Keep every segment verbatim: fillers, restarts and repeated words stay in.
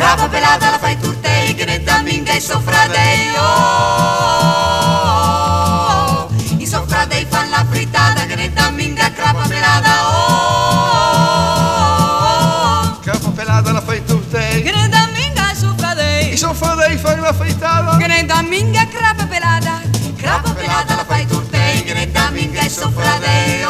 crapa pelata la fai turtei, che ne da minga i soffradei, oh, i soffradei fan la frittata, che ne da minga crapa pelata, oh, crapa pelata la fai turtei, che ne da minga i soffradei, i soffradei fanno la frittata, che ne da minga crapa pelata, crapa pelata la fai turtei, che ne da minga i soffradei,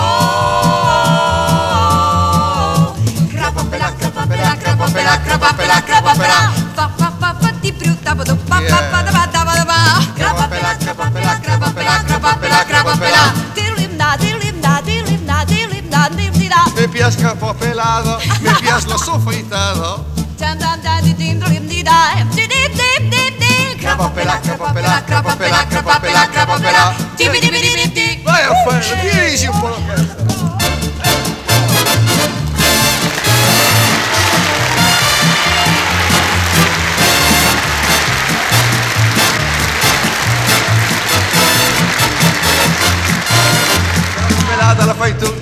oh, crapa pelata, crapa pelata, crapa pelata, crapa pelata, crapa pelata, fa fa fa fa ti priutta pa pa pa pa da da da da, crapa pelata, crapa pelata, crapa pelata, crapa pelata, crapa pelata, tilim da tilim da tilim da tilim da tilim da, mi piace crapa pelata, mi piace lo soffrittato, dan dan dan di din dim di da, di di di di di, crapa pelata, crapa pelata, crapa pelata, crapa pelata, crapa pelata, di di di di di. vai a fare, dirigi un po' la festa. La fai tu